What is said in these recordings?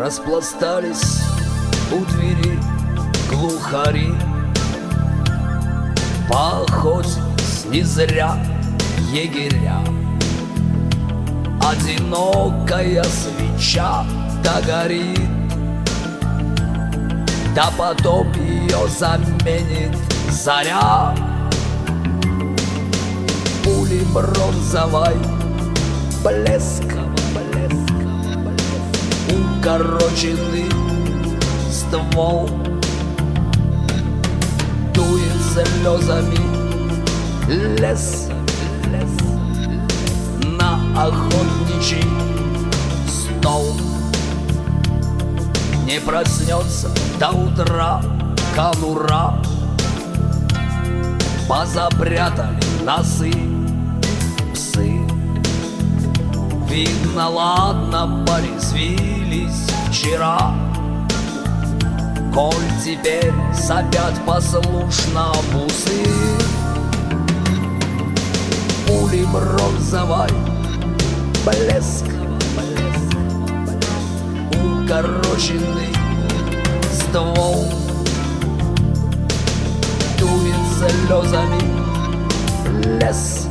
Распластались у двери глухари. Поохотились не зря егеря. Одинокая свеча догорит, да потом ее заменит заря. Пули бронзовой блеск, укороченный ствол дует слезами лес на охотничий стол. Не проснется до утра конура, позапрятали носы псы. Видно, ладно, порезвились вчера, коль теперь сопят послушно бусы. Пули бронзовой блеск, укороченный ствол дует слезами лес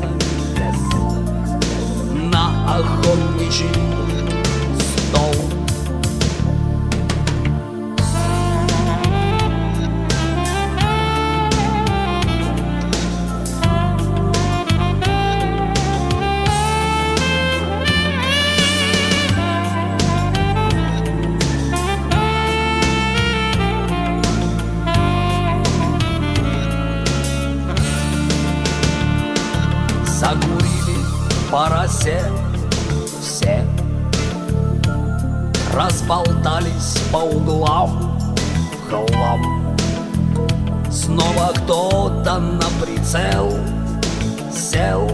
на охотничий стол. Закурили по росе все, разболтались по углам в хлам. Снова кто-то на прицел сел,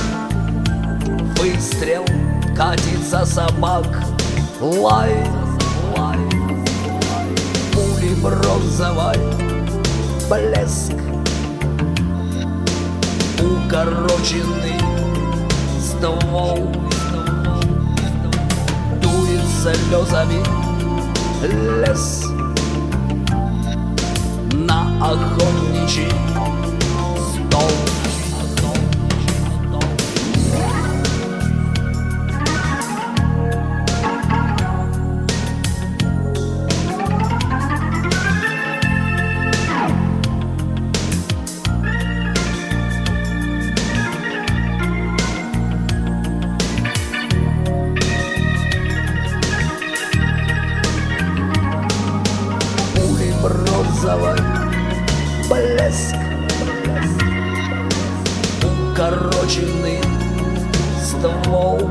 выстрел, катится собак лай. Пули бронзовой блеск, укороченный ствол дует слезами лес на охотничий стол. Бронзовый блеск, укороченный ствол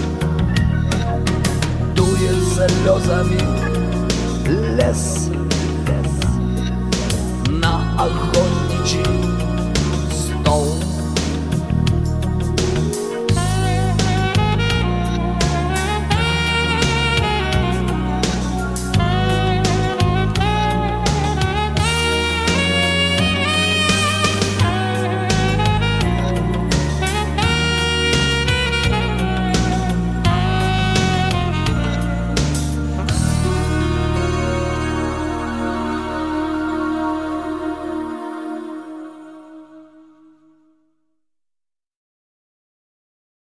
дует слезами лес на охоту.